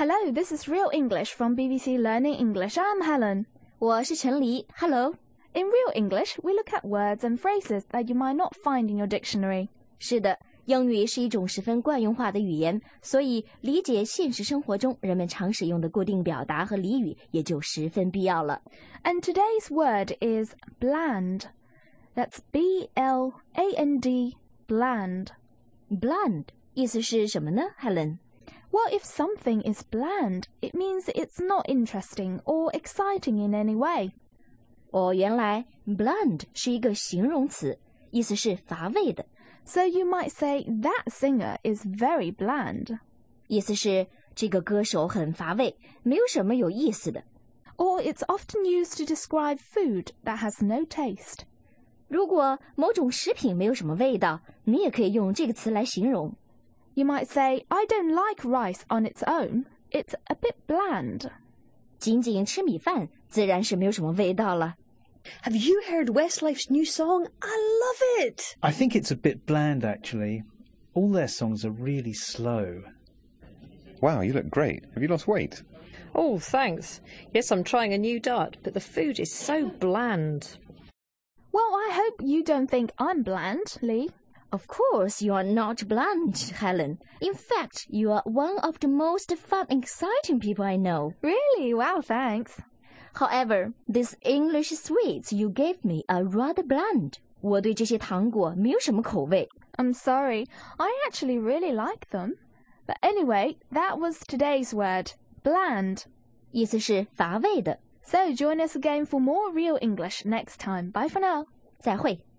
Hello, this is Real English from BBC Learning English. I'm Helen. 我是陈黎 ，Hello。 In Real English, we look at words and phrases that you might not find in your dictionary. 是的，英语是一种十分惯用化的语言，所以理解现实生活中人们常使用的固定表达和俚语也就十分必要了。 And today's word is bland. That's B-L-A-N-D, bland. Bland 意思是什么呢 ，Helen？Well, if something is bland, it means it's not interesting or exciting in any way. 原来 bland 是一个形容词，意思是乏味的。 So you might say that singer is very bland. 意思是这个歌手很乏味，没有什么有意思的。 Or it's often used to describe food that has no taste. 如果某种食品没有什么味道，你也可以用这个词来形容。 You might say, I don't like rice on its own. It's a bit bland. 仅仅吃米饭自然是没有什么味道了。 Have you heard Westlife's new song? I love it! I think it's a bit bland, actually. All their songs are really slow. Wow, you look great. Have you lost weight? Oh, thanks. Yes, I'm trying a new diet, but the food is so bland. Well, I hope you don't think I'm bland, Lee. Of course, you are not bland, Helen. In fact, you are one of the most fun and exciting people I know. Really? Wow, thanks. However, these English sweets you gave me are rather bland. 我对这些糖果没有什么口味。 I'm sorry. I actually really like them. But anyway, that was today's word, bland. 意思是乏味的。 So join us again for more Real English next time. Bye for now. 再会。